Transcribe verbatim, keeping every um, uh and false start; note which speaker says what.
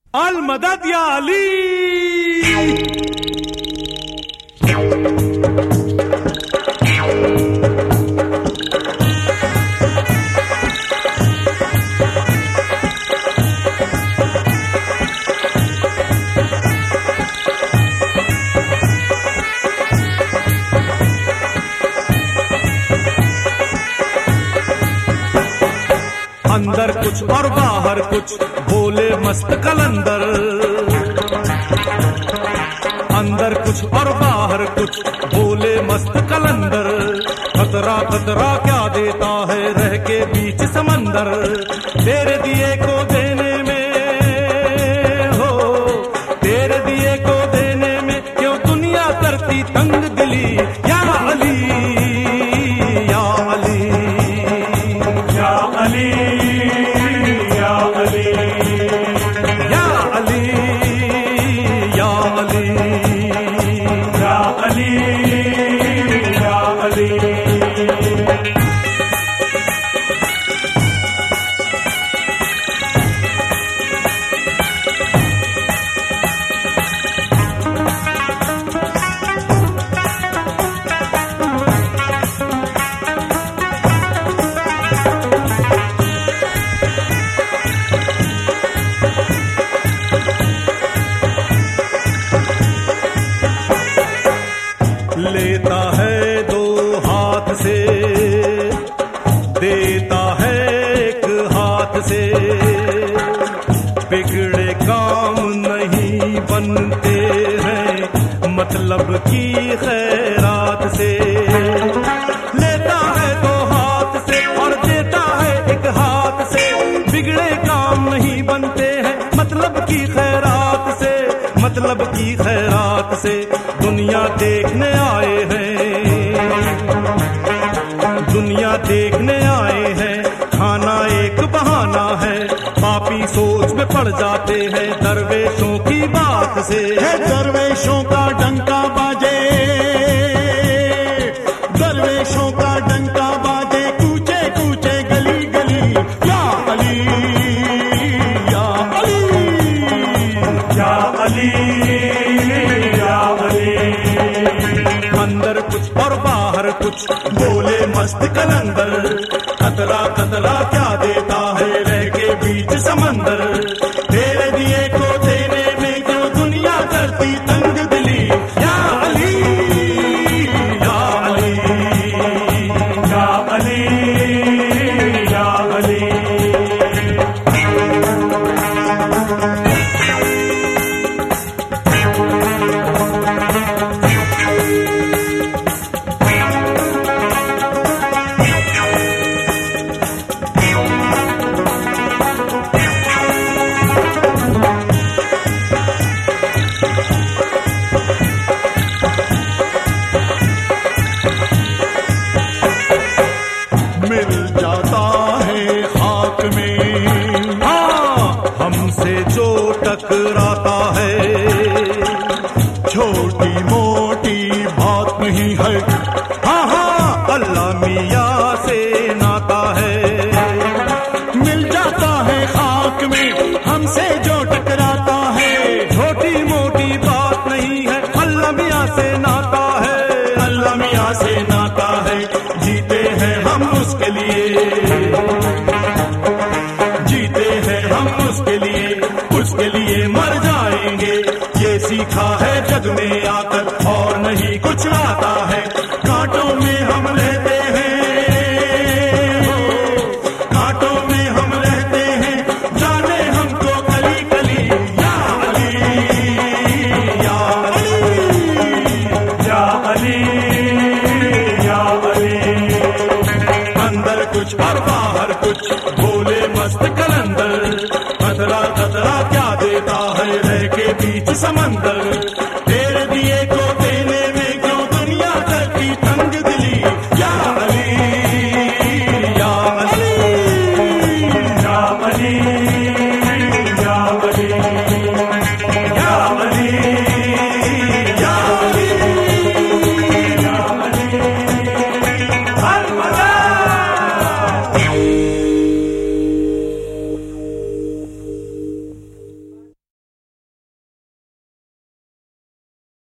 Speaker 1: अल मदद या अली। अंदर कुछ और बाहर कुछ बोले मस्त कलंदर, अंदर कुछ और बाहर कुछ बोले मस्त कलंदर। खतरा खतरा क्या देता है रह के बीच समंदर, तेरे दिए को देने में हो, तेरे दिए को देने में क्यों दुनिया करती तंग दिली। या अली या अली या अली या अली या अली या अली या अली या अली। लेता है दो हाथ से, देता है एक हाथ से, बिगड़े काम नहीं बनते हैं मतलब की खैरात से। लेता है दो हाथ से और देता है एक हाथ से, बिगड़े काम नहीं बनते हैं मतलब की खैरात से, मतलब की खैरात से। दुनिया देखने आए हैं, दुनिया देखने आए हैं, खाना एक बहाना है। पापी सोच में पड़ जाते हैं दरवेशों की बात से। है दरवेशों का डंका बाजे, दरवेशों का डंका बाजे, कूचे कूचे गली गली। या अली या अली या अली या अली। अंदर कुछ और बाहर कुछ बोले मस्त कलंदर, खतरा खतरा क्या देता है रह के बीच समंदर। तेरे दिए को देने में क्यों दुनिया करती तंग दिली। या अली या अली या अली या अली। मिल जाता है खाक में हाँ हमसे जो टकराता है, छोटी मोटी बात नहीं है। हाँ हाँ अल्लाह मियाँ से नाता है। मिल जाता है खाक में हमसे जो टकराता है, छोटी मोटी बात नहीं है। अल्लाह मियाँ से नाता है, अल्लाह मियाँ से नाता है। जीते हैं हम उसके लिए, जीते हैं हम उसके लिए, उसके लिए मर जाएंगे। ये सीखा है जग में आकर और नहीं कुछ आता है। कांटों में हम रहते हैं, कांटों में हम रहते हैं, जाने हमको कली कली। या अली या अली या अली या अली। अंदर कुछ और बाहर कुछ बोले मस्त कलंदर, खतरा खतरा क्या देता है रह के बीच समंदर।